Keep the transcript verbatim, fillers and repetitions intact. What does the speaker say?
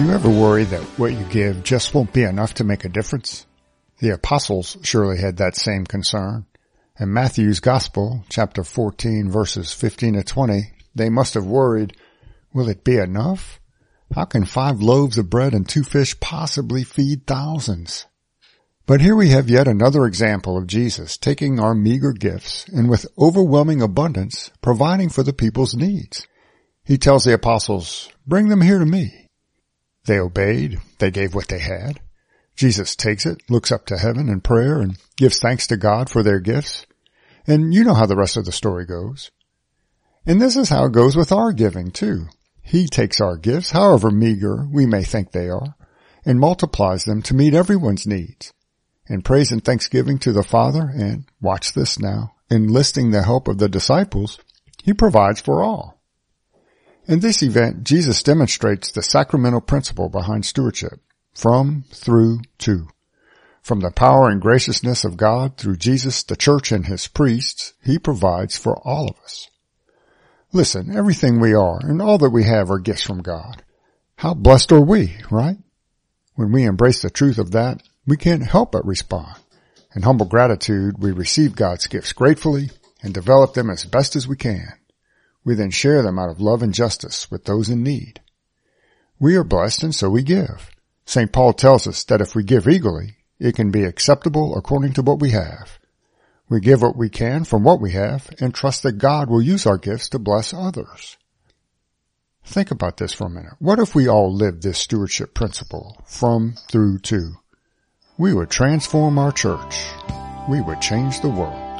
Do you ever worry that what you give just won't be enough to make a difference? The apostles surely had that same concern. In Matthew's Gospel, chapter fourteen, verses fifteen to twenty, they must have worried, will it be enough? How can five loaves of bread and two fish possibly feed thousands? But here we have yet another example of Jesus taking our meager gifts and with overwhelming abundance providing for the people's needs. He tells the apostles, bring them here to me. They obeyed. They gave what they had. Jesus takes it, looks up to heaven in prayer, and gives thanks to God for their gifts. And you know how the rest of the story goes. And this is how it goes with our giving, too. He takes our gifts, however meager we may think they are, and multiplies them to meet everyone's needs. In praise and thanksgiving to the Father, and watch this now, enlisting the help of the disciples, He provides for all. In this event, Jesus demonstrates the sacramental principle behind stewardship, from, through, to. From the power and graciousness of God through Jesus, the church, and His priests, He provides for all of us. Listen, everything we are and all that we have are gifts from God. How blessed are we, right? When we embrace the truth of that, we can't help but respond. In humble gratitude, we receive God's gifts gratefully and develop them as best as we can. We then share them out of love and justice with those in need. We are blessed and so we give. Saint Paul tells us that if we give eagerly, it can be acceptable according to what we have. We give what we can from what we have and trust that God will use our gifts to bless others. Think about this for a minute. What if we all lived this stewardship principle, from, through, to? We would transform our church. We would change the world.